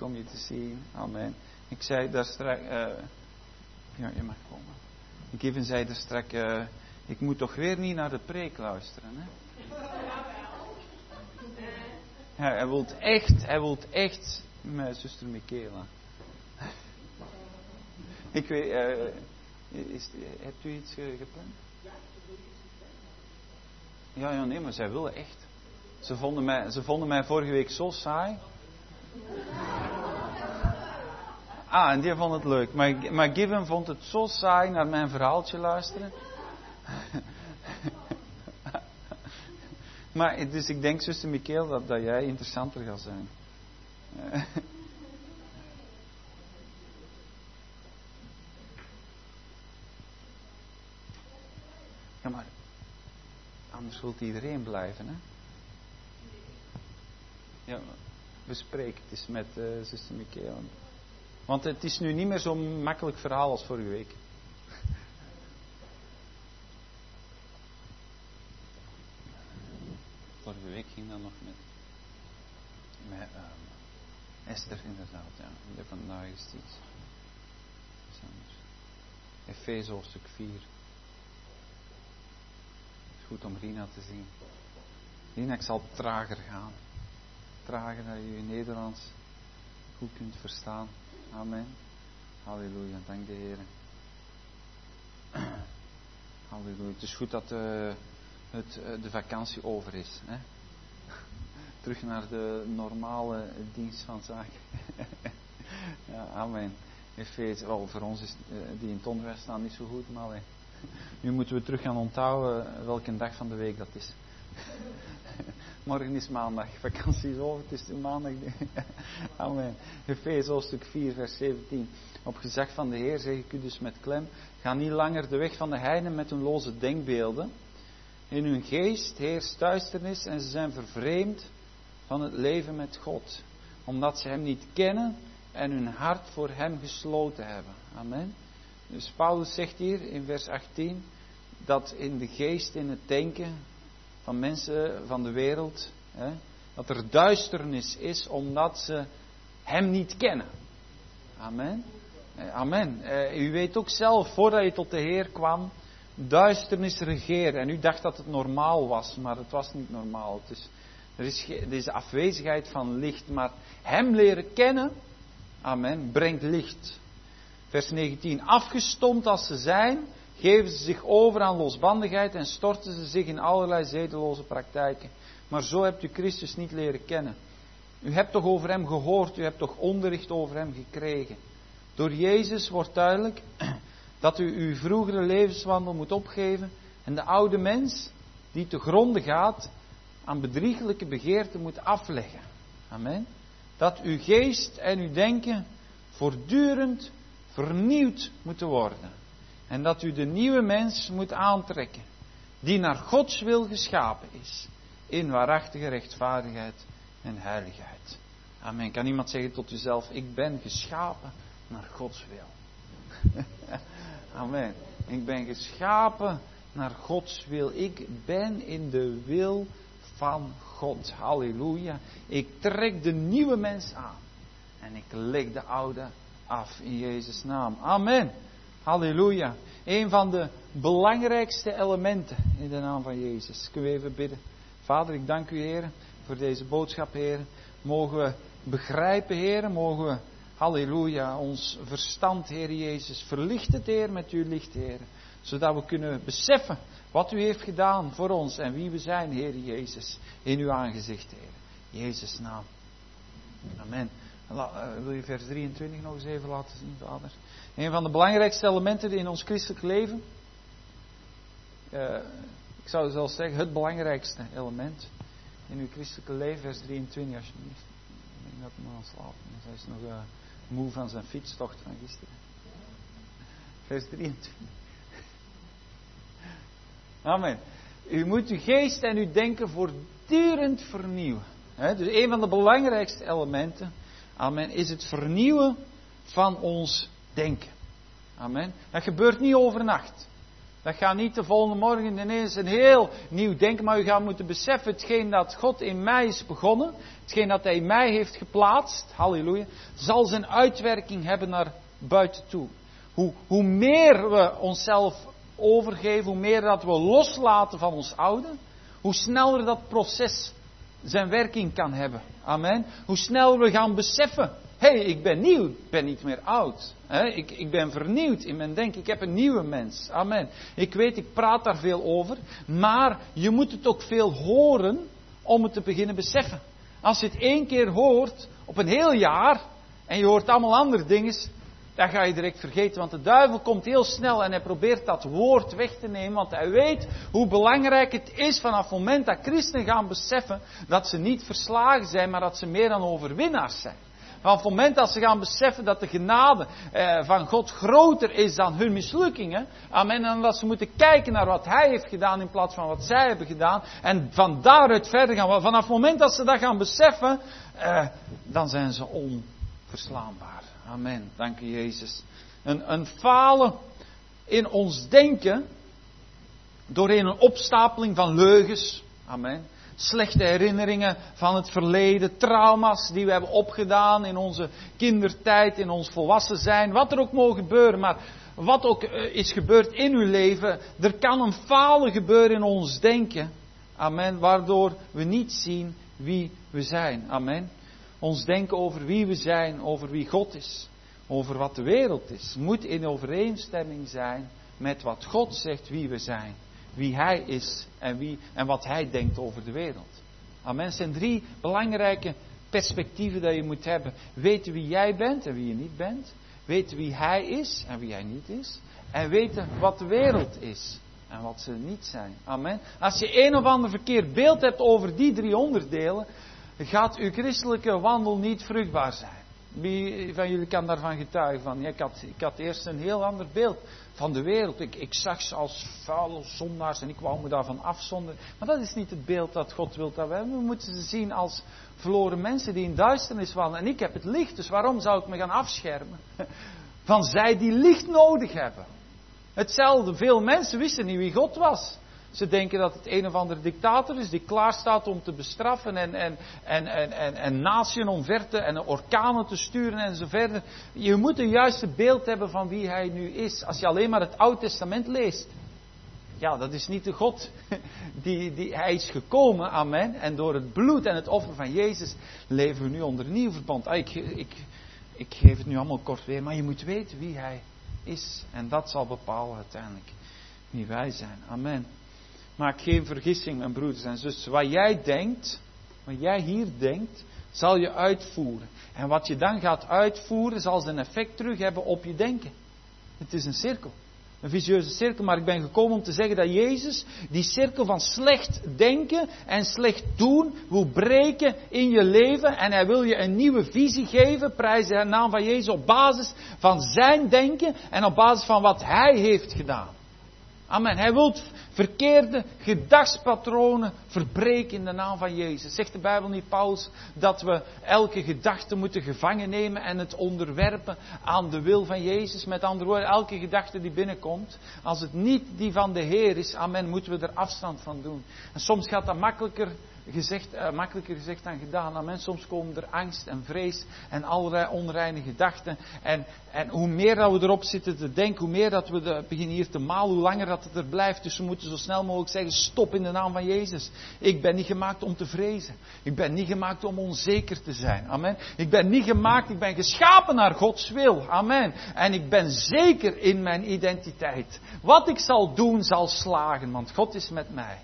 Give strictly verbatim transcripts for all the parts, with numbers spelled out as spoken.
om je te zien. Amen. Ik zei daar straks... Uh, ja, je mag komen. Given zei daar straks... Uh, ik moet toch weer niet naar de preek luisteren, hè? Ja, hij wil echt, hij wil echt met zuster Michaela. Ik weet, uh, is, hebt u iets uh, gepland? Ja, ja, nee, maar zij willen echt. Ze vonden mij, ze vonden mij vorige week zo saai. Ah, en die vond het leuk. Maar, maar Given vond het zo saai naar mijn verhaaltje luisteren. Maar, dus ik denk, zuster Michael, dat, dat jij interessanter gaat zijn. Ja, maar anders wil iedereen blijven, hè? Ja, bespreek het eens met uh, zuster Michael. Want het is nu niet meer zo'n makkelijk verhaal als vorige week. Vorige week ging dat nog met, met uh, Esther inderdaad, ja. En vandaag is het iets, iets anders. Efeze hoofdstuk vier. Het is goed om Rina te zien. Rina, ik zal trager gaan. Trager dat je in Nederlands goed kunt verstaan. Amen. Halleluja, dank de Heer. Halleluja. Het is goed dat uh, het, uh, de vakantie over is. Hè? Terug naar de normale dienst van zaken. Ja, amen. Efeze, wel, voor ons is uh, die in het onderwijs staan niet zo goed, maar uh, nu moeten we terug gaan onthouden welke dag van de week dat is. Morgen is maandag, vakantie is over, het is maandag. Amen. Efeze hoofdstuk vier, vers zeventien. Op gezag van de Heer zeg ik u dus met klem, ga niet langer de weg van de heiden met hun loze denkbeelden. In hun geest heerst duisternis en ze zijn vervreemd van het leven met God. Omdat ze hem niet kennen en hun hart voor hem gesloten hebben. Amen. Dus Paulus zegt hier in vers achttien, dat in de geest, in het denken van mensen van de wereld, hè, dat er duisternis is omdat ze hem niet kennen. Amen. Amen. Uh, u weet ook zelf, voordat je tot de Heer kwam, duisternis regeerde. En u dacht dat het normaal was, maar het was niet normaal. Het is, er is ge, deze afwezigheid van licht, maar hem leren kennen, amen, brengt licht. Vers negentien. Afgestompt als ze zijn, geven ze zich over aan losbandigheid en storten ze zich in allerlei zedeloze praktijken. Maar zo hebt u Christus niet leren kennen. U hebt toch over hem gehoord, u hebt toch onderricht over hem gekregen. Door Jezus wordt duidelijk dat u uw vroegere levenswandel moet opgeven en de oude mens, die te gronde gaat, aan bedriegelijke begeerten moet afleggen. Amen. Dat uw geest en uw denken voortdurend vernieuwd moeten worden. En dat u de nieuwe mens moet aantrekken, die naar Gods wil geschapen is, in waarachtige rechtvaardigheid en heiligheid. Amen. Kan iemand zeggen tot uzelf, ik ben geschapen naar Gods wil. Amen. Ik ben geschapen naar Gods wil. Ik ben in de wil van God. Halleluja. Ik trek de nieuwe mens aan. En ik leg de oude af in Jezus' naam. Amen. Halleluja. Een van de belangrijkste elementen in de naam van Jezus. Kunnen we even bidden. Vader, ik dank u, Heer, voor deze boodschap, Heer. Mogen we begrijpen, Heer. Mogen we, halleluja, ons verstand, Heer Jezus, verlicht het, Heer, met uw licht, Heer. Zodat we kunnen beseffen wat u heeft gedaan voor ons en wie we zijn, Heer Jezus. In uw aangezicht, Heer. In Jezus' naam. Amen. Wil je vers drieëntwintig nog eens even laten zien, Vader? Een van de belangrijkste elementen in ons christelijk leven. Uh, ik zou zelfs zeggen, het belangrijkste element in uw christelijke leven, vers drieëntwintig alsjeblieft. Ik denk dat hij maar aan slapen is. Hij is nog uh, moe van zijn fietstocht van gisteren. Vers drieëntwintig. Amen. U moet uw geest en uw denken voortdurend vernieuwen. He, dus een van de belangrijkste elementen, amen, is het vernieuwen van ons denken. Amen. Dat gebeurt niet overnacht. Dat gaat niet de volgende morgen ineens een heel nieuw denken, maar u gaat moeten beseffen, hetgeen dat God in mij is begonnen, hetgeen dat Hij in mij heeft geplaatst, halleluja, zal zijn uitwerking hebben naar buiten toe. Hoe, hoe meer we onszelf overgeven, hoe meer dat we loslaten van ons oude, hoe sneller dat proces zijn werking kan hebben. Amen. Hoe sneller we gaan beseffen, hé, hey, ik ben nieuw, ik ben niet meer oud. He, ik, ik ben vernieuwd in mijn denken, ik heb een nieuwe mens. Amen. Ik weet, ik praat daar veel over, maar je moet het ook veel horen om het te beginnen beseffen. Als je het één keer hoort, op een heel jaar, en je hoort allemaal andere dingen, dan ga je direct vergeten. Want de duivel komt heel snel en hij probeert dat woord weg te nemen. Want hij weet hoe belangrijk het is vanaf het moment dat christenen gaan beseffen dat ze niet verslagen zijn, maar dat ze meer dan overwinnaars zijn. Vanaf het moment dat ze gaan beseffen dat de genade eh, van God groter is dan hun mislukkingen. Amen. En dat ze moeten kijken naar wat Hij heeft gedaan in plaats van wat zij hebben gedaan. En van daaruit verder gaan. Vanaf het moment dat ze dat gaan beseffen, eh, dan zijn ze onverslaanbaar. Amen. Dank u Jezus. Een, een falen in ons denken, doorheen een opstapeling van leugens. Amen. Slechte herinneringen van het verleden, trauma's die we hebben opgedaan in onze kindertijd, in ons volwassen zijn, wat er ook mogen gebeuren, maar wat ook is gebeurd in uw leven, er kan een falen gebeuren in ons denken, amen, waardoor we niet zien wie we zijn, amen. Ons denken over wie we zijn, over wie God is, over wat de wereld is, moet in overeenstemming zijn met wat God zegt wie we zijn. Wie Hij is en, wie, en wat Hij denkt over de wereld. Amen. Het zijn drie belangrijke perspectieven dat je moet hebben. Weten wie jij bent en wie je niet bent. Weten wie Hij is en wie Hij niet is. En weten wat de wereld is en wat ze niet zijn. Amen. Als je een of ander verkeerd beeld hebt over die drie onderdelen, gaat uw christelijke wandel niet vruchtbaar zijn. Wie van jullie kan daarvan getuigen? Van, ja, ik, had, ik had eerst een heel ander beeld van de wereld. Ik, ik zag ze als vuile zondaars en ik wou me daarvan afzonderen. Maar dat is niet het beeld dat God wil dat we hebben. We moeten ze zien als verloren mensen die in duisternis wandelen. En ik heb het licht, dus waarom zou ik me gaan afschermen van zij die licht nodig hebben? Hetzelfde, veel mensen wisten niet wie God was. Ze denken dat het een of andere dictator is die klaar staat om te bestraffen en, en, en, en, en, en natieën omver te en orkanen te sturen en zo verder. Je moet een juiste beeld hebben van wie hij nu is. Als je alleen maar het Oude Testament leest. Ja, dat is niet de God die, die hij is gekomen, amen. En door het bloed en het offer van Jezus leven we nu onder een nieuw verbond. Ah, ik, ik, ik geef het nu allemaal kort weer, maar je moet weten wie hij is. En dat zal bepalen uiteindelijk wie wij zijn. Amen. Maak geen vergissing, mijn broeders en zussen. Wat jij denkt, wat jij hier denkt, zal je uitvoeren. En wat je dan gaat uitvoeren, zal zijn effect terug hebben op je denken. Het is een cirkel. Een vicieuze cirkel. Maar ik ben gekomen om te zeggen dat Jezus die cirkel van slecht denken en slecht doen wil breken in je leven. En hij wil je een nieuwe visie geven, prijs de naam van Jezus, op basis van zijn denken en op basis van wat hij heeft gedaan. Amen. Hij wil verkeerde gedachtspatronen verbreken in de naam van Jezus. Zegt de Bijbel niet, Paulus, dat we elke gedachte moeten gevangen nemen en het onderwerpen aan de wil van Jezus? Met andere woorden, elke gedachte die binnenkomt, als het niet die van de Heer is, amen, moeten we er afstand van doen. En soms gaat dat makkelijker gezegd, uh, makkelijker gezegd dan gedaan. Amen. Soms komen er angst en vrees en allerlei onreine gedachten. En, en hoe meer dat we erop zitten te denken, hoe meer dat we de, beginnen hier te malen, hoe langer dat het er blijft. Dus we moeten zo snel mogelijk zeggen, stop in de naam van Jezus. Ik ben niet gemaakt om te vrezen. Ik ben niet gemaakt om onzeker te zijn. Amen. Ik ben niet gemaakt, ik ben geschapen naar Gods wil. Amen. En ik ben zeker in mijn identiteit. Wat ik zal doen, zal slagen, want God is met mij.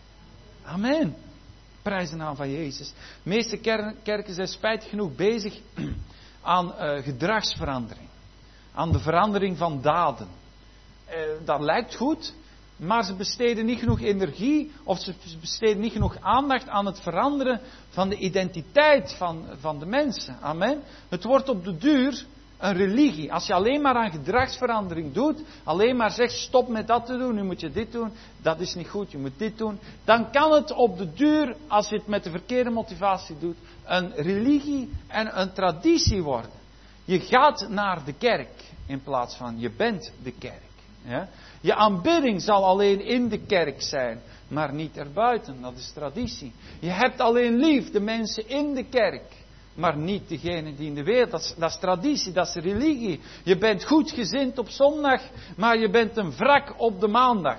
Amen. Prijs de naam van Jezus. De meeste kerken zijn spijtig genoeg bezig aan uh, gedragsverandering. Aan de verandering van daden. Uh, dat lijkt goed, maar ze besteden niet genoeg energie of ze besteden niet genoeg aandacht aan het veranderen van de identiteit van, van de mensen. Amen. Het wordt op de duur een religie. Als je alleen maar aan gedragsverandering doet, alleen maar zegt stop met dat te doen, nu moet je dit doen, dat is niet goed, je moet dit doen, dan kan het op de duur, als je het met de verkeerde motivatie doet, een religie en een traditie worden. Je gaat naar de kerk in plaats van je bent de kerk. Ja? Je aanbidding zal alleen in de kerk zijn, maar niet erbuiten. Dat is traditie. Je hebt alleen lief de mensen in de kerk, maar niet degene die in de wereld. Dat is, dat is traditie, dat is religie. Je bent goedgezind op zondag, maar je bent een wrak op de maandag.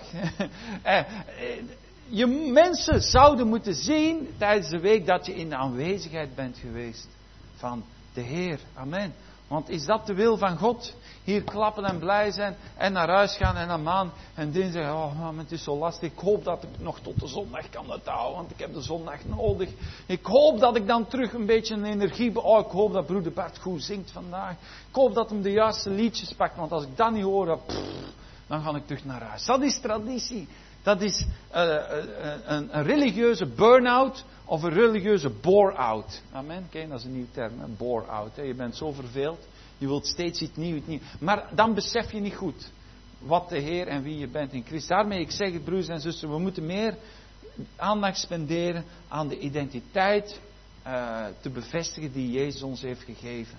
Je mensen zouden moeten zien tijdens de week dat je in de aanwezigheid bent geweest van de Heer. Amen. Want is dat de wil van God? Hier klappen en blij zijn en naar huis gaan en aan maan en dinsdag, oh man, het is zo lastig. Ik hoop dat ik nog tot de zondag kan uithouden, want ik heb de zondag nodig. Ik hoop dat ik dan terug een beetje een energie... Oh, ik hoop dat broeder Bart goed zingt vandaag. Ik hoop dat hem de juiste liedjes pakt, want als ik dat niet hoor, pff, dan ga ik terug naar huis. Dat is traditie. Dat is uh, uh, een, een religieuze burn-out of een religieuze bore-out. Amen. Oké, dat is een nieuwe term, hè? Bore-out. Hè? Je bent zo verveeld. Je wilt steeds iets nieuws, iets nieuws. Maar dan besef je niet goed wat de Heer en wie je bent in Christus. Daarmee, ik zeg het, broers en zussen, we moeten meer aandacht spenderen aan de identiteit uh, te bevestigen die Jezus ons heeft gegeven.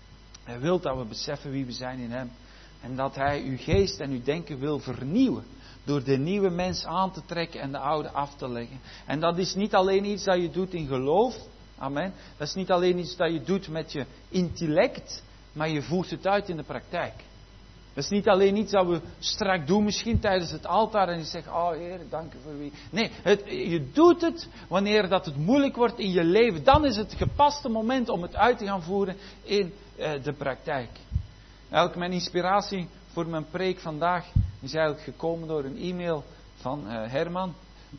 Hij wil dat we beseffen wie we zijn in Hem. En dat Hij uw geest en uw denken wil vernieuwen. Door de nieuwe mens aan te trekken en de oude af te leggen. En dat is niet alleen iets dat je doet in geloof. Amen. Dat is niet alleen iets dat je doet met je intellect. Maar je voert het uit in de praktijk. Dat is niet alleen iets dat we strak doen misschien tijdens het altaar. En je zegt, oh Heer, dank u voor wie. Nee, het, je doet het wanneer dat het moeilijk wordt in je leven. Dan is het gepaste moment om het uit te gaan voeren in uh, de praktijk. Eigenlijk mijn inspiratie voor mijn preek vandaag is eigenlijk gekomen door een e-mail van uh, Herman.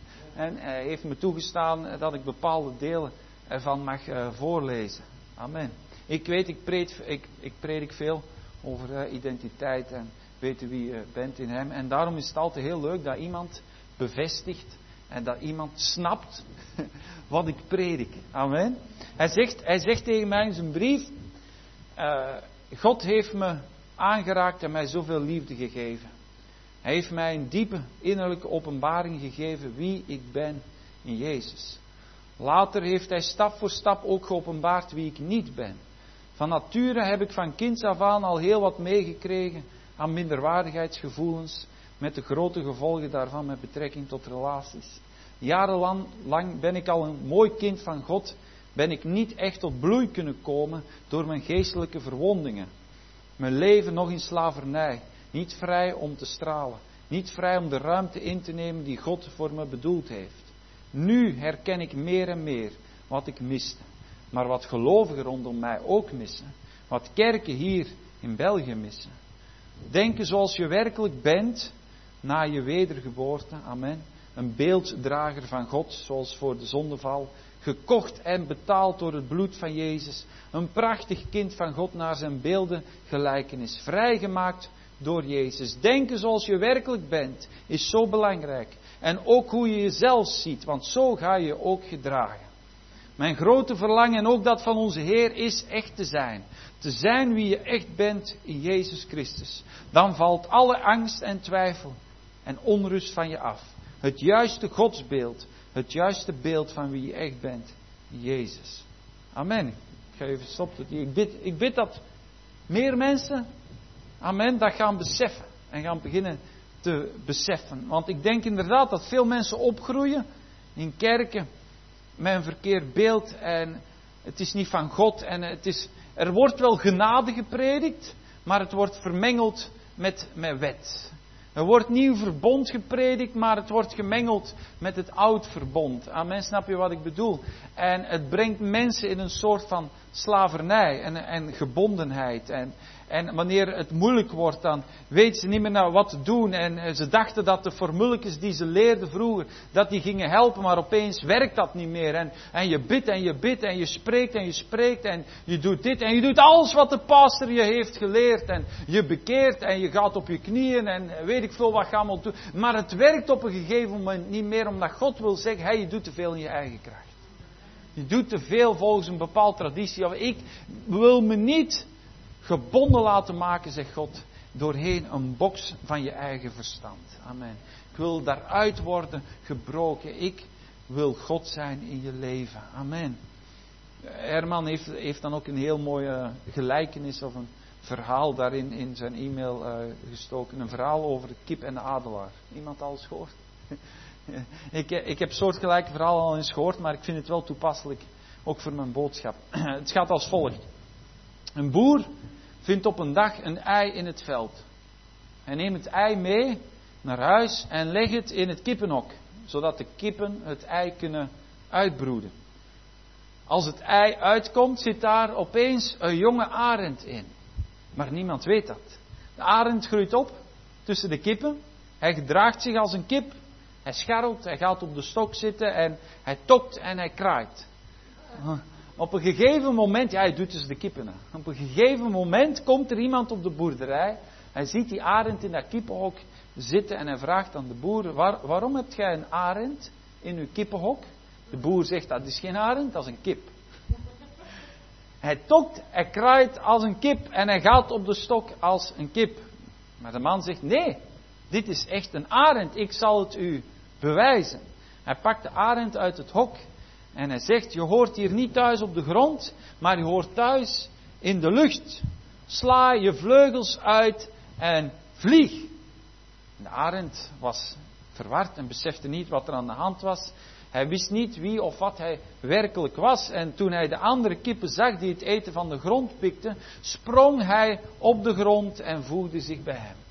En hij heeft me toegestaan dat ik bepaalde delen ervan mag uh, voorlezen. Amen. Ik weet, ik predik, ik, ik predik veel over uh, identiteit en weten wie je bent in Hem. En daarom is het altijd heel leuk dat iemand bevestigt en dat iemand snapt wat ik predik. Amen. Hij zegt, hij zegt tegen mij in zijn brief, uh, God heeft me aangeraakt en mij zoveel liefde gegeven. Hij heeft mij een diepe innerlijke openbaring gegeven wie ik ben in Jezus. Later heeft Hij stap voor stap ook geopenbaard wie ik niet ben. Van nature heb ik van kinds af aan al heel wat meegekregen aan minderwaardigheidsgevoelens, met de grote gevolgen daarvan met betrekking tot relaties. Jarenlang lang ben ik al een mooi kind van God, ben ik niet echt tot bloei kunnen komen door mijn geestelijke verwondingen. Mijn leven nog in slavernij, niet vrij om te stralen, niet vrij om de ruimte in te nemen die God voor me bedoeld heeft. Nu herken ik meer en meer wat ik miste. Maar wat gelovigen rondom mij ook missen. Wat kerken hier in België missen. Denken zoals je werkelijk bent na je wedergeboorte. Amen. Een beelddrager van God zoals voor de zondeval. Gekocht en betaald door het bloed van Jezus. Een prachtig kind van God naar zijn beelden gelijkenis. Vrijgemaakt door Jezus. Denken zoals je werkelijk bent is zo belangrijk. En ook hoe je jezelf ziet. Want zo ga je je ook gedragen. Mijn grote verlangen en ook dat van onze Heer is echt te zijn. Te zijn wie je echt bent in Jezus Christus. Dan valt alle angst en twijfel en onrust van je af. Het juiste godsbeeld. Het juiste beeld van wie je echt bent in Jezus. Amen. Ik ga even stoppen. Ik bid, ik bid dat meer mensen, amen, dat gaan beseffen. En gaan beginnen te beseffen. Want ik denk inderdaad dat veel mensen opgroeien in kerken met een verkeerd beeld en het is niet van God en het is, er wordt wel genade gepredikt, maar het wordt vermengeld met, met wet. Er wordt nieuw verbond gepredikt, maar het wordt gemengeld met het oud verbond. Amen, snap je wat ik bedoel? En het brengt mensen in een soort van slavernij en, en gebondenheid. En, en wanneer het moeilijk wordt, dan weten ze niet meer nou wat te doen. En ze dachten dat de formuletjes die ze leerden vroeger, dat die gingen helpen, maar opeens werkt dat niet meer. En, en je bidt en je bidt en je spreekt en je spreekt en je doet dit en je doet alles wat de pastor je heeft geleerd. En je bekeert en je gaat op je knieën en weet ik veel wat je allemaal doet. Maar het werkt op een gegeven moment niet meer, omdat God wil zeggen, hey, je doet te veel in je eigen kracht. Je doet te veel volgens een bepaalde traditie. Of ik wil me niet gebonden laten maken, zegt God, doorheen een box van je eigen verstand. Amen. Ik wil daaruit worden gebroken. Ik wil God zijn in je leven. Amen. Herman heeft, heeft dan ook een heel mooie gelijkenis of een verhaal daarin in zijn e-mail uh, gestoken. Een verhaal over de kip en de adelaar. Iemand al eens gehoord? ik, ik heb soortgelijke verhalen al eens gehoord, maar ik vind het wel toepasselijk. Ook voor mijn boodschap. Het gaat als volgt. Een boer vindt op een dag een ei in het veld. Hij neemt het ei mee naar huis en legt het in het kippenhok. Zodat de kippen het ei kunnen uitbroeden. Als het ei uitkomt, zit daar opeens een jonge arend in. Maar niemand weet dat. De arend groeit op tussen de kippen. Hij gedraagt zich als een kip. Hij scharrelt, hij gaat op de stok zitten en hij tokt en hij kraait. Op een gegeven moment, ja hij doet dus de kippen na. Op een gegeven moment komt er iemand op de boerderij. Hij ziet die arend in dat kippenhok zitten en hij vraagt aan de boer, waar, waarom hebt jij een arend in uw kippenhok? De boer zegt, dat is geen arend, dat is een kip. Hij tokt, hij kraait als een kip en hij gaat op de stok als een kip. Maar de man zegt, nee, dit is echt een arend, ik zal het u bewijzen. Hij pakt de arend uit het hok en hij zegt, je hoort hier niet thuis op de grond, maar je hoort thuis in de lucht. Sla je vleugels uit en vlieg. De arend was verward en besefte niet wat er aan de hand was. Hij wist niet wie of wat hij werkelijk was. En toen hij de andere kippen zag die het eten van de grond pikten, sprong hij op de grond en voegde zich bij hem.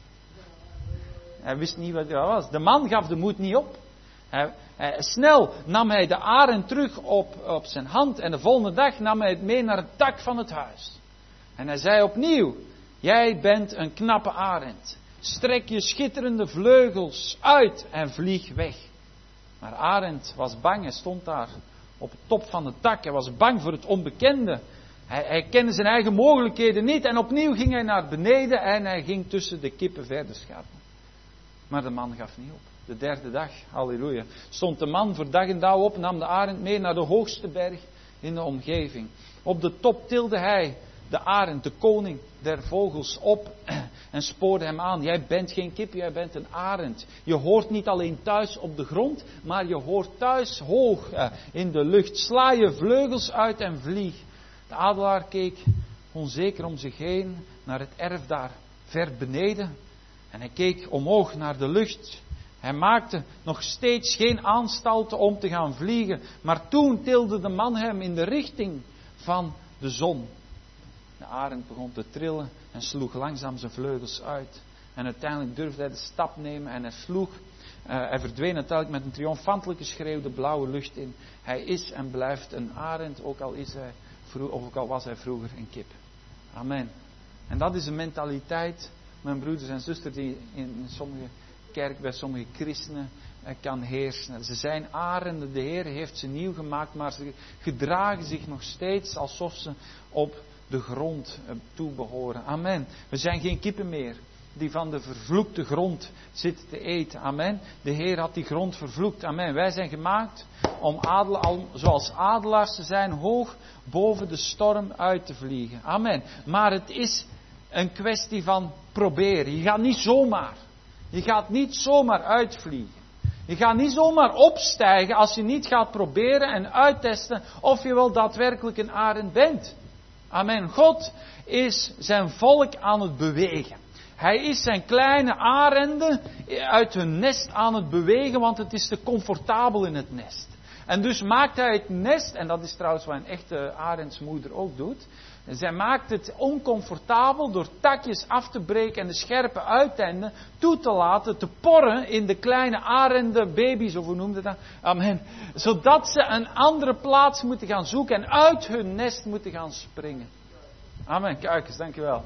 Hij wist niet wat hij was. De man gaf de moed niet op. Hij, hij, snel nam hij de arend terug op, op zijn hand en de volgende dag nam hij het mee naar het dak van het huis. En hij zei opnieuw, jij bent een knappe arend. Strek je schitterende vleugels uit en vlieg weg. Maar Arend was bang, hij stond daar op de top van het dak. Hij was bang voor het onbekende. Hij, hij kende zijn eigen mogelijkheden niet. En opnieuw ging hij naar beneden en hij ging tussen de kippen verder scharrelen. Maar de man gaf niet op. De derde dag, halleluja, stond de man voor dag en dauw op, nam de arend mee naar de hoogste berg in de omgeving. Op de top tilde hij de arend, de koning der vogels, op en spoorde hem aan. Jij bent geen kip, jij bent een arend. Je hoort niet alleen thuis op de grond, maar je hoort thuis hoog in de lucht. Sla je vleugels uit en vlieg. De adelaar keek onzeker om zich heen naar het erf daar ver beneden. En hij keek omhoog naar de lucht. Hij maakte nog steeds geen aanstalten om te gaan vliegen. Maar toen tilde de man hem in de richting van de zon. De arend begon te trillen en sloeg langzaam zijn vleugels uit. En uiteindelijk durfde hij de stap nemen en hij sloeg. Uh, hij verdween uiteindelijk met een triomfantelijke schreeuw de blauwe lucht in. Hij is en blijft een arend, ook al, is hij, of ook al was hij vroeger een kip. Amen. En dat is een mentaliteit, mijn broeders en zusters, die in sommige kerken, bij sommige christenen uh, kan heersen. Ze zijn arenden, de Heer heeft ze nieuw gemaakt, maar ze gedragen zich nog steeds alsof ze op de grond toebehoren. Amen. We zijn geen kippen meer die van de vervloekte grond zitten te eten. Amen. De Heer had die grond vervloekt. Amen. Wij zijn gemaakt om adela- zoals adelaars te zijn, hoog boven de storm uit te vliegen. Amen. Maar het is een kwestie van proberen. Je gaat niet zomaar. Je gaat niet zomaar uitvliegen. Je gaat niet zomaar opstijgen als je niet gaat proberen en uittesten of je wel daadwerkelijk een arend bent. Amen. God is zijn volk aan het bewegen. Hij is zijn kleine arenden uit hun nest aan het bewegen, want het is te comfortabel in het nest. En dus maakt hij het nest, en dat is trouwens wat een echte arendsmoeder ook doet. Zij maakt het oncomfortabel door takjes af te breken en de scherpe uiteinden toe te laten, te porren in de kleine arenden, baby's, of hoe noemde dat? Amen. Zodat ze een andere plaats moeten gaan zoeken en uit hun nest moeten gaan springen. Amen. Kuikens, dankjewel.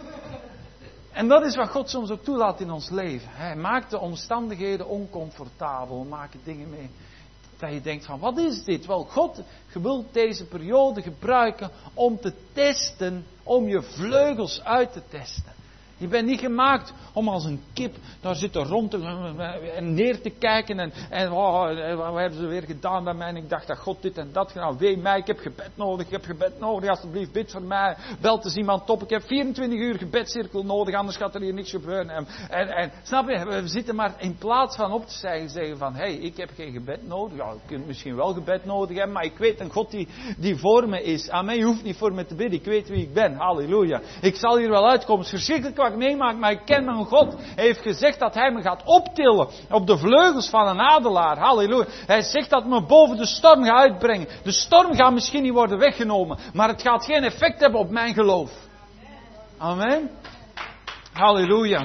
En dat is wat God soms ook toelaat in ons leven. Hij maakt de omstandigheden oncomfortabel. We maken dingen mee dat je denkt van, wat is dit? Wel, God wil deze periode gebruiken om te testen, om je vleugels uit te testen. Je bent niet gemaakt om als een kip daar zitten rond te, en neer te kijken. En, en oh, wat hebben ze weer gedaan bij mij? En ik dacht dat God dit en dat gedaan. Wee mij, ik heb gebed nodig. Ik heb gebed nodig. Alsjeblieft, bid voor mij. Belt eens iemand op. Ik heb vierentwintig uur gebedcirkel nodig. Anders gaat er hier niks gebeuren. En, en, en snap je, we zitten maar in plaats van op te zeggen, zeggen van, hé, hey, ik heb geen gebed nodig. Ja, je kunt misschien wel gebed nodig hebben. Maar ik weet een God die, die voor me is. Amen. Je hoeft niet voor me te bidden. Ik weet wie ik ben. Halleluja. Ik zal hier wel uitkomen. Het is verschrikkelijk wat ik meemaak, maar ik ken mijn God. Hij heeft gezegd dat hij me gaat optillen op de vleugels van een adelaar. Halleluja. Hij zegt dat me boven de storm gaat uitbrengen. De storm gaat misschien niet worden weggenomen, maar het gaat geen effect hebben op mijn geloof. Amen. Halleluja.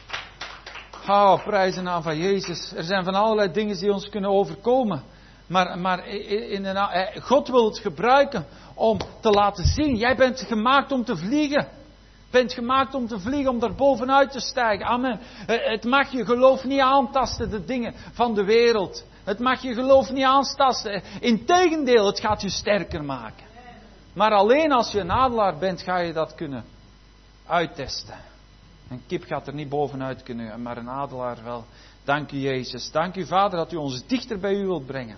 Oh, prijzen aan van Jezus. Er zijn van allerlei dingen die ons kunnen overkomen. Maar, maar in een, God wil het gebruiken om te laten zien. Jij bent gemaakt om te vliegen. Bent gemaakt om te vliegen, om daar bovenuit te stijgen. Amen. Het mag je geloof niet aantasten, de dingen van de wereld. Het mag je geloof niet aantasten. Integendeel, het gaat je sterker maken. Maar alleen als je een adelaar bent, ga je dat kunnen uittesten. Een kip gaat er niet bovenuit kunnen, maar een adelaar wel. Dank u Jezus. Dank u Vader dat u ons dichter bij u wilt brengen.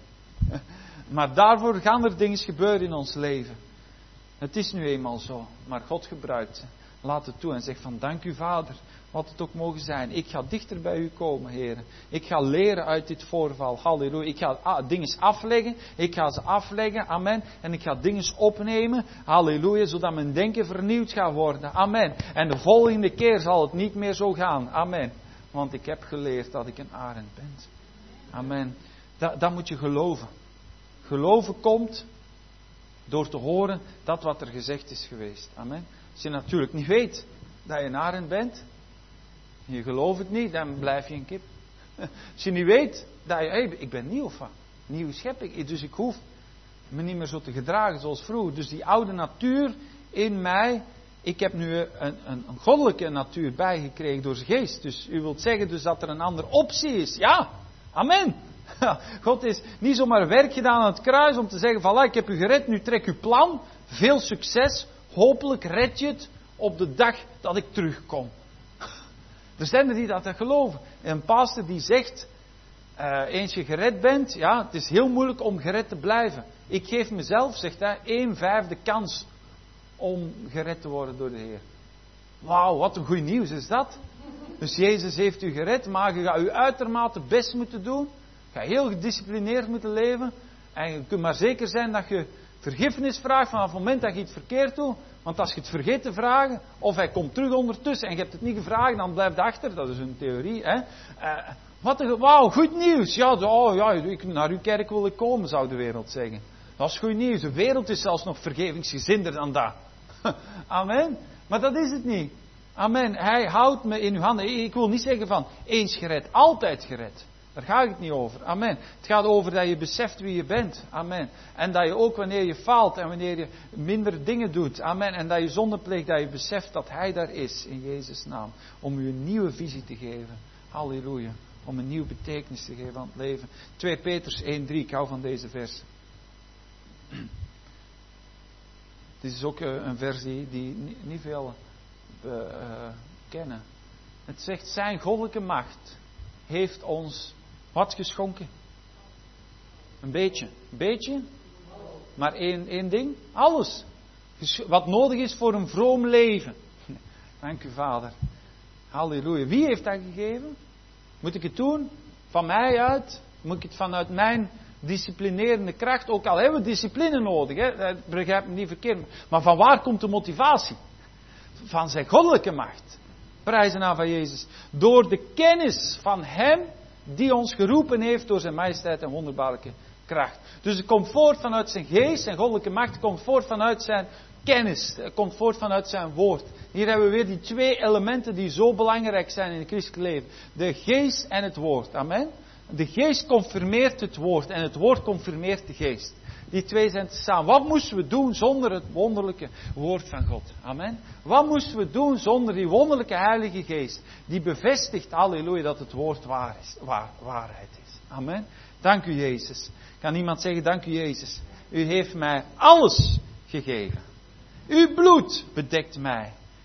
Maar daarvoor gaan er dingen gebeuren in ons leven. Het is nu eenmaal zo, maar God gebruikt ze. Laat het toe en zeg van dank u Vader, wat het ook mogen zijn. Ik ga dichter bij u komen, Heer. Ik ga leren uit dit voorval. Halleluja. Ik ga dingen afleggen. Ik ga ze afleggen. Amen. En ik ga dingen opnemen. Halleluja. Zodat mijn denken vernieuwd gaat worden. Amen. En de volgende keer zal het niet meer zo gaan. Amen. Want ik heb geleerd dat ik een arend ben. Amen. Dat, dat moet je geloven. Geloven komt door te horen dat wat er gezegd is geweest. Amen. Als je natuurlijk niet weet dat je een arend bent, je gelooft het niet, dan blijf je een kip. Als je niet weet dat je, hey, ik ben nieuw van, nieuwe schepping, dus ik hoef me niet meer zo te gedragen zoals vroeger. Dus die oude natuur in mij, ik heb nu een, een, een goddelijke natuur bijgekregen door zijn geest. Dus u wilt zeggen dus dat er een andere optie is. Ja, amen. God is niet zomaar werk gedaan aan het kruis om te zeggen van, ik heb u gered, nu trek uw plan, veel succes. Hopelijk red je het op de dag dat ik terugkom. Er zijn er die dat geloven. Een pastor die zegt, uh, eens je gered bent, ja, het is heel moeilijk om gered te blijven. Ik geef mezelf, zegt hij, een vijfde kans om gered te worden door de Heer. Wauw, wat een goed nieuws is dat. Dus Jezus heeft u gered, maar je gaat uw uitermate best moeten doen. Je gaat heel gedisciplineerd moeten leven. En je kunt maar zeker zijn dat je vergiffenis vraagt vanaf het moment dat je iets verkeerd doet. Want als je het vergeet te vragen, of hij komt terug ondertussen en je hebt het niet gevraagd, dan blijft hij achter. Dat is een theorie. Hè? Uh, wat een, wauw, goed nieuws. Ja, oh, ja, ik, naar uw kerk wil ik komen, zou de wereld zeggen. Dat is goed nieuws. De wereld is zelfs nog vergevingsgezinder dan dat. Amen. Maar dat is het niet. Amen. Hij houdt me in uw handen. Ik wil niet zeggen van eens gered, altijd gered. Daar gaat het niet over. Amen. Het gaat over dat je beseft wie je bent. Amen. En dat je ook wanneer je faalt en wanneer je minder dingen doet. Amen. En dat je zonde pleegt, dat je beseft dat Hij daar is. In Jezus' naam. Om u een nieuwe visie te geven. Halleluja. Om een nieuwe betekenis te geven aan het leven. twee Petrus één drie. Ik hou van deze vers. Dit is ook een vers die, die niet veel uh, uh, kennen. Het zegt, zijn goddelijke macht heeft ons wat geschonken? Een beetje. Een beetje? Maar één, één ding? Alles. Wat nodig is voor een vroom leven. Dank u, Vader. Halleluja. Wie heeft dat gegeven? Moet ik het doen? Van mij uit? Moet ik het vanuit mijn disciplinerende kracht? Ook al hebben we discipline nodig. Hè? Dat begrijp me niet verkeerd. Maar van waar komt de motivatie? Van zijn goddelijke macht. Prijzen aan van Jezus. Door de kennis van Hem die ons geroepen heeft door zijn majesteit en wonderbaarlijke kracht. Dus het komt voort vanuit zijn geest, zijn goddelijke macht. Het komt voort vanuit zijn kennis. Het komt voort vanuit zijn woord. Hier hebben we weer die twee elementen die zo belangrijk zijn in het christelijk leven. De geest en het woord. Amen. De geest confirmeert het woord en het woord confirmeert de geest. Die twee zijn samen. Wat moesten we doen zonder het wonderlijke woord van God? Amen. Wat moesten we doen zonder die wonderlijke Heilige Geest? Die bevestigt, halleluja, dat het woord waar is, waar, waarheid is. Amen. Dank u Jezus. Kan iemand zeggen, dank u Jezus. U heeft mij alles gegeven. Uw bloed bedekt mij.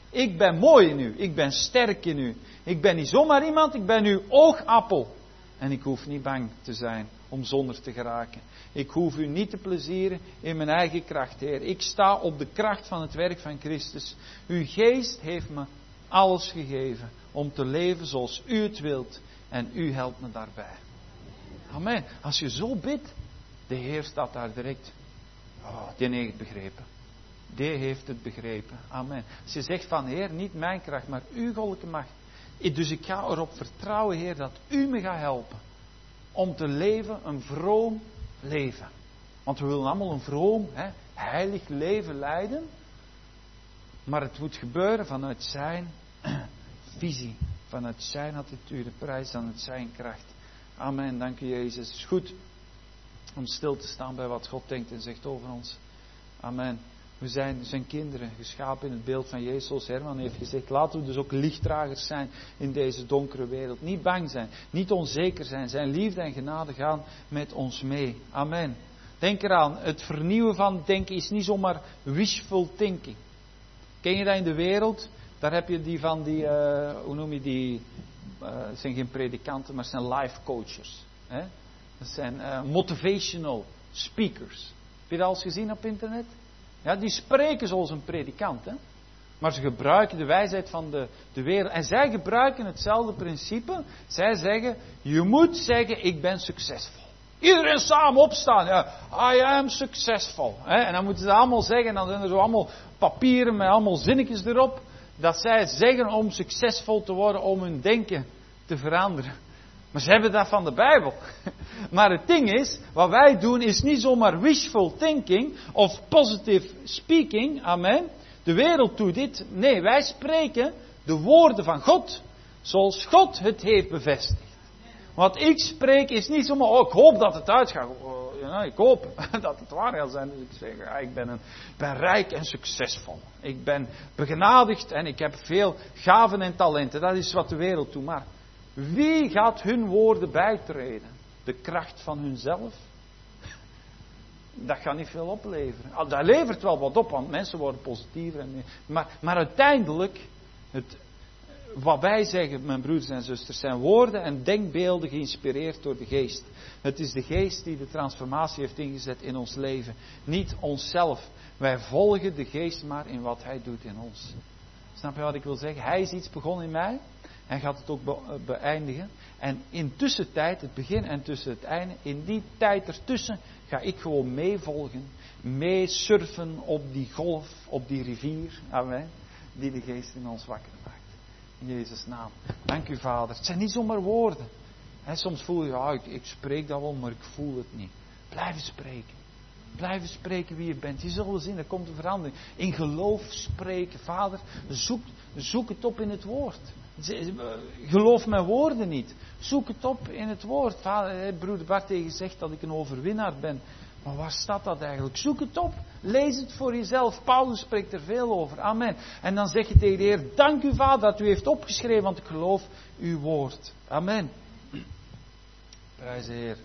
Ik ben mooi in u. Ik ben sterk in u. Ik ben niet zomaar iemand, ik ben uw oogappel. En ik hoef niet bang te zijn om zonder te geraken. Ik hoef u niet te plezieren in mijn eigen kracht, Heer. Ik sta op de kracht van het werk van Christus. Uw geest heeft me alles gegeven om te leven zoals u het wilt. En u helpt me daarbij. Amen. Als je zo bidt, de Heer staat daar direct. Oh, die heeft het begrepen. Die heeft het begrepen. Amen. Als je zegt van Heer, niet mijn kracht, maar uw goddelijke macht. Dus ik ga erop vertrouwen, Heer, dat u me gaat helpen. Om te leven, een vroom leven. Want we willen allemaal een vroom, hè, heilig leven leiden. Maar het moet gebeuren vanuit zijn visie. Vanuit zijn attitude, prijs aan het zijn kracht. Amen, dank u Jezus. Het is goed om stil te staan bij wat God denkt en zegt over ons. Amen. We zijn zijn kinderen, geschapen in het beeld van Jezus, zoals Herman heeft gezegd. Laten we dus ook lichtdragers zijn in deze donkere wereld. Niet bang zijn, niet onzeker zijn. Zijn liefde en genade gaan met ons mee. Amen. Denk eraan, het vernieuwen van denken is niet zomaar wishful thinking. Ken je dat in de wereld? Daar heb je die van die, uh, hoe noem je die, uh, het zijn geen predikanten, maar het zijn life coaches. Hè? Dat zijn uh, motivational speakers. Heb je dat al eens gezien op internet? Ja, die spreken zoals een predikant. Hè? Maar ze gebruiken de wijsheid van de, de wereld. En zij gebruiken hetzelfde principe. Zij zeggen, je moet zeggen, ik ben succesvol. Iedereen samen opstaan. Ja, I am successful. Hè? En dan moeten ze allemaal zeggen, en dan zijn er zo allemaal papieren met allemaal zinnetjes erop. Dat zij zeggen om succesvol te worden, om hun denken te veranderen. Maar ze hebben dat van de Bijbel. Maar het ding is, wat wij doen is niet zomaar wishful thinking of positive speaking. Amen. De wereld doet dit. Nee, wij spreken de woorden van God. Zoals God het heeft bevestigd. Wat ik spreek is niet zomaar, oh ik hoop dat het uitgaat. Oh, ja, ik hoop dat het waar gaat zijn. Dus ik zeg, ja, ik ben, een, ben rijk en succesvol. Ik ben begenadigd en ik heb veel gaven en talenten. Dat is wat de wereld doet. Maar wie gaat hun woorden bijtreden? De kracht van hunzelf? Dat gaat niet veel opleveren. Dat levert wel wat op, want mensen worden positiever. En meer. Maar, maar uiteindelijk, het, wat wij zeggen, mijn broeders en zusters, zijn woorden en denkbeelden geïnspireerd door de geest. Het is de geest die de transformatie heeft ingezet in ons leven. Niet onszelf. Wij volgen de geest maar in wat hij doet in ons. Snap je wat ik wil zeggen? Hij is iets begonnen in mij. Hij gaat het ook be- beëindigen. En in tussentijd, het begin en tussen het einde, in die tijd ertussen, ga ik gewoon meevolgen. Meesurfen op die golf, op die rivier. Amen. Die de geest in ons wakker maakt. In Jezus' naam. Dank u Vader. Het zijn niet zomaar woorden. He, soms voel je, ja, ik, ik spreek dat wel, maar ik voel het niet. Blijven spreken. Blijven spreken wie je bent. Je zult wel zien, er komt een verandering. In geloof spreken. Vader, zoek, zoek het op in het woord. Geloof mijn woorden niet. Zoek het op in het woord. Vader, broeder Bart heeft gezegd dat ik een overwinnaar ben. Maar waar staat dat eigenlijk? Zoek het op. Lees het voor jezelf. Paulus spreekt er veel over. Amen. En dan zeg je tegen de Heer, dank u Vader dat u heeft opgeschreven, want ik geloof uw woord. Amen. Prijs de Heer.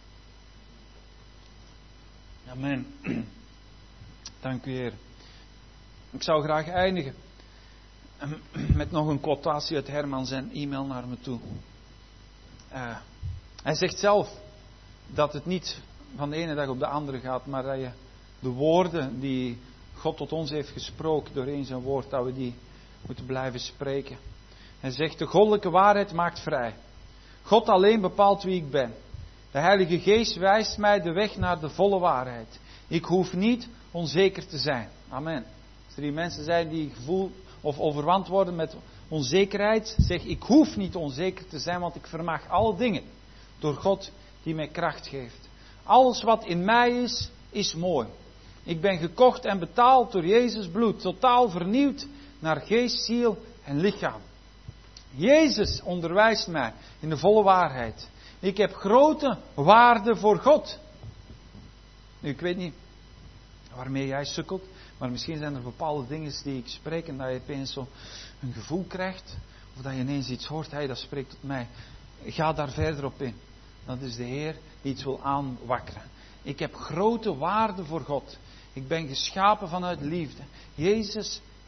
Amen. Dank u Heer. Ik zou graag eindigen met nog een quotatie uit Herman zijn e-mail naar me toe. Uh, hij zegt zelf dat het niet van de ene dag op de andere gaat, maar dat je de woorden die God tot ons heeft gesproken doorheen zijn woord, dat we die moeten blijven spreken. Hij zegt, de goddelijke waarheid maakt vrij. God alleen bepaalt wie ik ben. De Heilige Geest wijst mij de weg naar de volle waarheid. Ik hoef niet onzeker te zijn. Amen. Als er die mensen zijn die gevoel of overwand worden met onzekerheid, zeg ik hoef niet onzeker te zijn, want ik vermag alle dingen door God die mij kracht geeft. Alles wat in mij is, is mooi. Ik ben gekocht en betaald door Jezus bloed, totaal vernieuwd naar geest, ziel en lichaam. Jezus onderwijst mij in de volle waarheid. Ik heb grote waarde voor God. Nu, ik weet niet waarmee jij sukkelt, maar misschien zijn er bepaalde dingen die ik spreek en dat je opeens zo een gevoel krijgt, of dat je ineens iets hoort, hey, dat spreekt tot mij. Ga daar verder op in. Dat is de Heer die iets wil aanwakkeren. Ik heb grote waarde voor God. Ik ben geschapen vanuit liefde. Jezus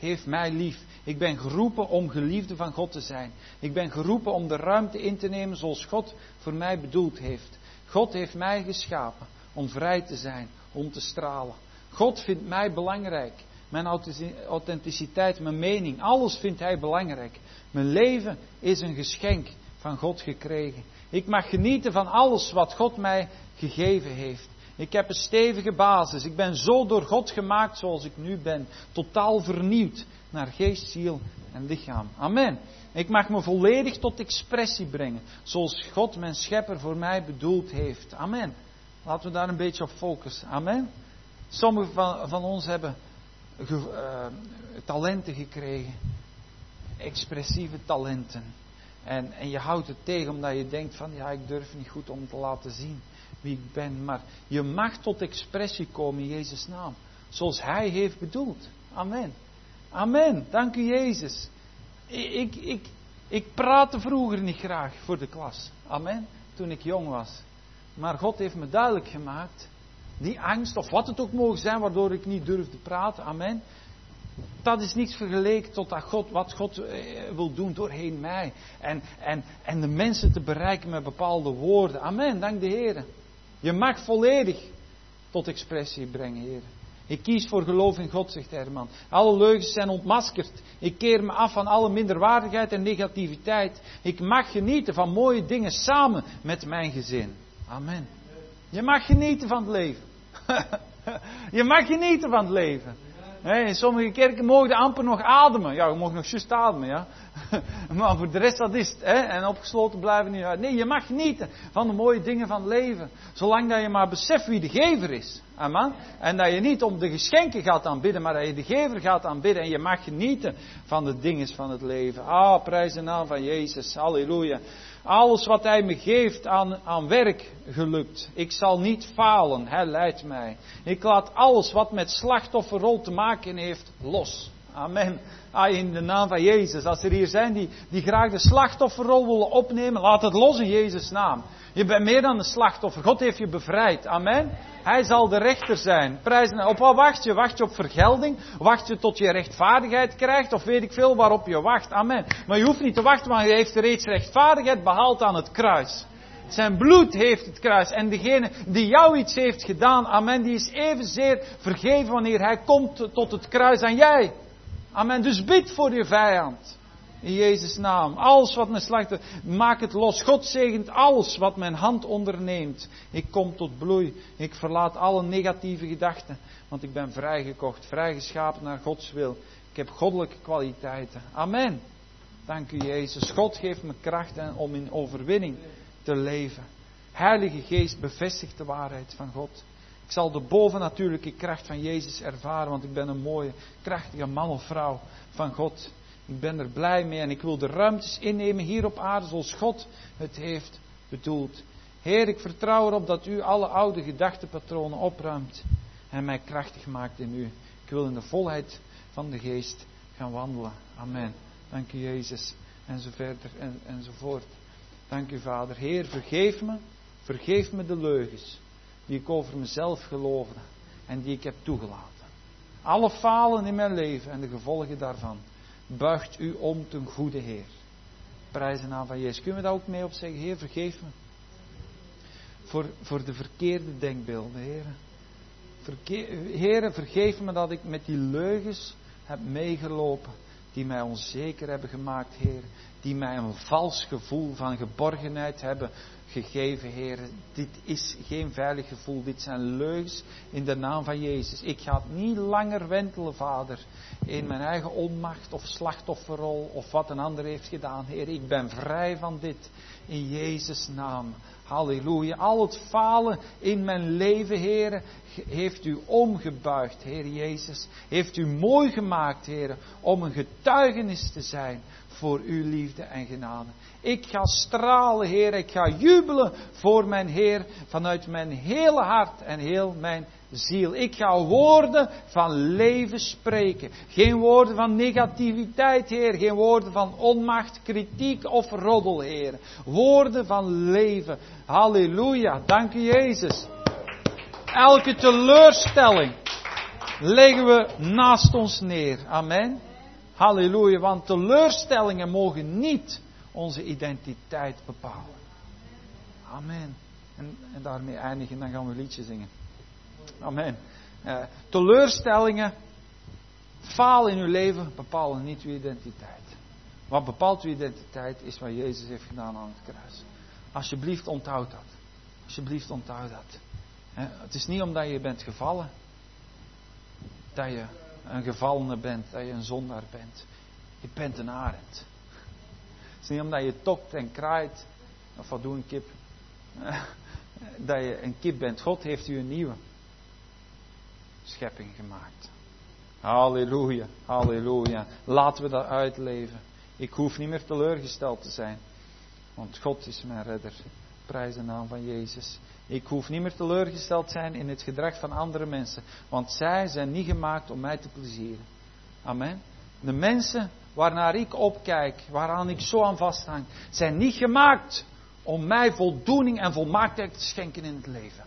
heeft mij lief. Ik ben geroepen om geliefde van God te zijn. Ik ben geroepen om de ruimte in te nemen zoals God voor mij bedoeld heeft. God heeft mij geschapen om vrij te zijn, om te stralen. God vindt mij belangrijk. Mijn authenticiteit, mijn mening, alles vindt Hij belangrijk. Mijn leven is een geschenk van God gekregen. Ik mag genieten van alles wat God mij gegeven heeft. Ik heb een stevige basis. Ik ben zo door God gemaakt zoals ik nu ben. Totaal vernieuwd naar geest, ziel en lichaam. Amen. Ik mag me volledig tot expressie brengen. Zoals God, mijn schepper, voor mij bedoeld heeft. Amen. Laten we daar een beetje op focussen. Amen. Sommigen van, van ons hebben ge, uh, talenten gekregen. Expressieve talenten. En, en je houdt het tegen omdat je denkt van ja, ik durf niet goed om te laten zien wie ik ben. Maar je mag tot expressie komen in Jezus' naam. Zoals Hij heeft bedoeld. Amen. Amen. Dank u Jezus. Ik, ik, ik praatte vroeger niet graag voor de klas. Amen. Toen ik jong was. Maar God heeft me duidelijk gemaakt. Die angst, of wat het ook mogen zijn, waardoor ik niet durfde praten. Amen. Dat is niets vergeleken tot dat God, wat God eh, wil doen doorheen mij. En, en, en de mensen te bereiken met bepaalde woorden. Amen, dank de Heer. Je mag volledig tot expressie brengen, Heer. Ik kies voor geloof in God, zegt Herman. Alle leugens zijn ontmaskerd. Ik keer me af van alle minderwaardigheid en negativiteit. Ik mag genieten van mooie dingen samen met mijn gezin. Amen. Je mag genieten van het leven. Je mag genieten van het leven. In sommige kerken mogen je amper nog ademen. Ja, je mag nog juist ademen, ja. Maar voor de rest, dat is het. Hè? En opgesloten blijven niet uit. Nee, je mag genieten van de mooie dingen van het leven. Zolang dat je maar beseft wie de gever is. Amen. En dat je niet om de geschenken gaat aanbidden, maar dat je de gever gaat aanbidden. En je mag genieten van de dingen van het leven. Ah, prijs de naam van Jezus. Halleluja. Alles wat Hij me geeft aan, aan werk gelukt. Ik zal niet falen. Hij leidt mij. Ik laat alles wat met slachtofferrol te maken heeft los. Amen. Ah, in de naam van Jezus. Als er hier zijn die, die graag de slachtofferrol willen opnemen, laat het los in Jezus' naam. Je bent meer dan een slachtoffer. God heeft je bevrijd. Amen. Hij zal de rechter zijn. Prijzen. Op wat wacht je? Wacht je op vergelding? Wacht je tot je rechtvaardigheid krijgt? Of weet ik veel waarop je wacht? Amen. Maar je hoeft niet te wachten, want hij heeft reeds rechtvaardigheid behaald aan het kruis. Zijn bloed heeft het kruis. En degene die jou iets heeft gedaan, amen, die is evenzeer vergeven wanneer hij komt tot het kruis aan jij. Amen. Dus bid voor je vijand. In Jezus' naam. Alles wat mijn slacht, maak het los. God zegent alles wat mijn hand onderneemt. Ik kom tot bloei. Ik verlaat alle negatieve gedachten. Want ik ben vrijgekocht. Vrijgeschapen naar Gods wil. Ik heb goddelijke kwaliteiten. Amen. Dank u Jezus. God geeft me kracht om in overwinning te leven. Heilige Geest bevestigt de waarheid van God. Ik zal de bovennatuurlijke kracht van Jezus ervaren. Want ik ben een mooie, krachtige man of vrouw van God. Ik ben er blij mee en ik wil de ruimtes innemen hier op aarde zoals God het heeft bedoeld. Heer, ik vertrouw erop dat u alle oude gedachtepatronen opruimt en mij krachtig maakt in u. Ik wil in de volheid van de geest gaan wandelen. Amen. Dank u Jezus. En zo verder en, enzovoort. Dank u Vader. Heer, vergeef me. Vergeef me de leugens die ik over mezelf geloofde en die ik heb toegelaten. Alle falen in mijn leven en de gevolgen daarvan. Buigt u om ten goede Heer. Prijs de naam van Jezus. Kunnen we daar ook mee op zeggen? Heer, vergeef me. Voor, voor de verkeerde denkbeelden, Heer. Verkeer, Heer, vergeef me dat ik met die leugens heb meegelopen. Die mij onzeker hebben gemaakt, Heer. Die mij een vals gevoel van geborgenheid hebben gegeven, Heer. Dit is geen veilig gevoel. Dit zijn leugens in de naam van Jezus. Ik ga het niet langer wentelen, Vader. In mijn eigen onmacht of slachtofferrol of wat een ander heeft gedaan, Heer. Ik ben vrij van dit. In Jezus' naam. Halleluja. Al het falen in mijn leven, Heer, heeft u omgebuigd, Heer Jezus. Heeft u mooi gemaakt, Heer, om een getuigenis te zijn voor uw liefde en genade. Ik ga stralen, Heer. Ik ga jubelen voor mijn Heer vanuit mijn hele hart en heel mijn ziel. Ik ga woorden van leven spreken. Geen woorden van negativiteit, Heer. Geen woorden van onmacht, kritiek of roddel, Heer. Woorden van leven. Halleluja. Dank u, Jezus. Elke teleurstelling leggen we naast ons neer. Amen. Halleluja, want teleurstellingen mogen niet onze identiteit bepalen. Amen. En, en daarmee eindigen, dan gaan we een liedje zingen. Amen. Uh, teleurstellingen, falen in uw leven, bepalen niet uw identiteit. Wat bepaalt uw identiteit is wat Jezus heeft gedaan aan het kruis. Alsjeblieft onthoud dat. Alsjeblieft onthoud dat. Uh, het is niet omdat je bent gevallen, dat je een gevallene bent, dat je een zondaar bent. Je bent een arend. Het is niet omdat je tokt en kraait, of wat doet een kip, dat je een kip bent. God heeft u een nieuwe schepping gemaakt. Halleluja, halleluja. Laten we dat uitleven. Ik hoef niet meer teleurgesteld te zijn, want God is mijn redder. Prijs de naam van Jezus. Ik hoef niet meer teleurgesteld te zijn in het gedrag van andere mensen, want zij zijn niet gemaakt om mij te plezieren. Amen. De mensen waarnaar ik opkijk, waaraan ik zo aan vasthang, zijn niet gemaakt om mij voldoening en volmaaktheid te schenken in het leven.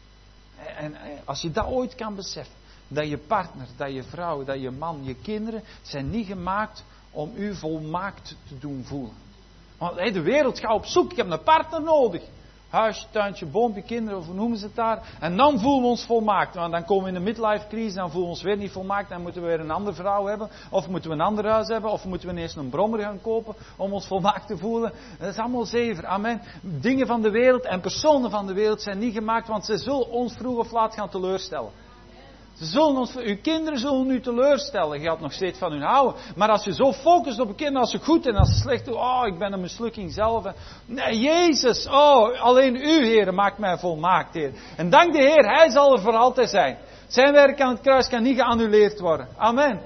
En als je dat ooit kan beseffen, dat je partner, dat je vrouw, dat je man, je kinderen, zijn niet gemaakt om u volmaakt te doen voelen. Want hey, de wereld gaat op zoek, ik heb een partner nodig. Huisje, tuintje, boompje, kinderen, of hoe noemen ze het daar. En dan voelen we ons volmaakt. Want dan komen we in de midlife crisis, dan voelen we ons weer niet volmaakt. Dan moeten we weer een andere vrouw hebben. Of moeten we een ander huis hebben. Of moeten we ineens een brommer gaan kopen om ons volmaakt te voelen. Dat is allemaal zever. Amen. Dingen van de wereld en personen van de wereld zijn niet gemaakt, want ze zullen ons vroeg of laat gaan teleurstellen. Ze zullen ons, uw kinderen zullen u teleurstellen. Je gaat nog steeds van hun houden. Maar als je zo focust op een kind, als ze goed en als ze slecht doen. Oh, ik ben een mislukking zelf. Nee, Jezus. Oh, alleen u, Heer, maakt mij volmaakt, Heer. En dank de Heer, Hij zal er voor altijd zijn. Zijn werk aan het kruis kan niet geannuleerd worden. Amen.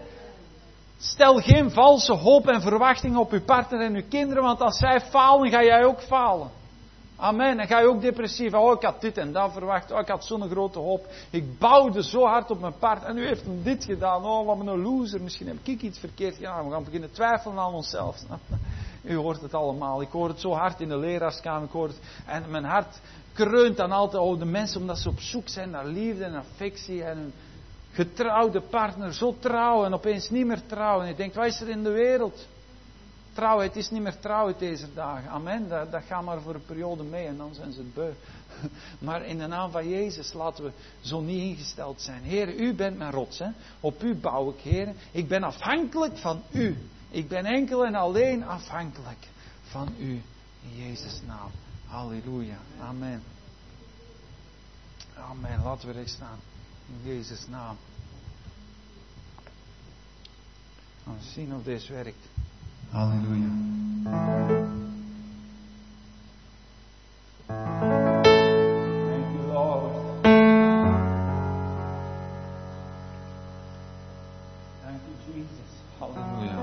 Stel geen valse hoop en verwachting op uw partner en uw kinderen. Want als zij falen, ga jij ook falen. Amen. En ga je ook depressief. Oh, ik had dit en dat verwacht. Oh, ik had zo'n grote hoop. Ik bouwde zo hard op mijn paard. En u heeft hem dit gedaan. Oh, wat een loser. Misschien heb ik iets verkeerd gedaan. We gaan beginnen twijfelen aan onszelf. U hoort het allemaal. Ik hoor het zo hard in de leraarskamer. Ik hoor het. En mijn hart kreunt dan altijd over de mensen. Omdat ze op zoek zijn naar liefde en affectie. En een getrouwde partner. Zo trouw. En opeens niet meer trouw. En je denkt, wat is er in de wereld? Trouwheid is niet meer trouwheid deze dagen. Amen. Dat, dat gaat maar voor een periode mee en dan zijn ze het beu. Maar in de naam van Jezus laten we zo niet ingesteld zijn. Heer, u bent mijn rots. Hè? Op u bouw ik, Heer. Ik ben afhankelijk van u. Ik ben enkel en alleen afhankelijk van u. In Jezus' naam. Halleluja. Amen. Amen. Laten we recht staan. In Jezus' naam. Gaan we zien of deze werkt. Halleluja. Thank you, Lord. Thank you, Jesus. Halleluja.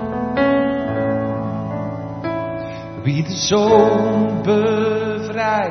Wie de zoon bevrijdt.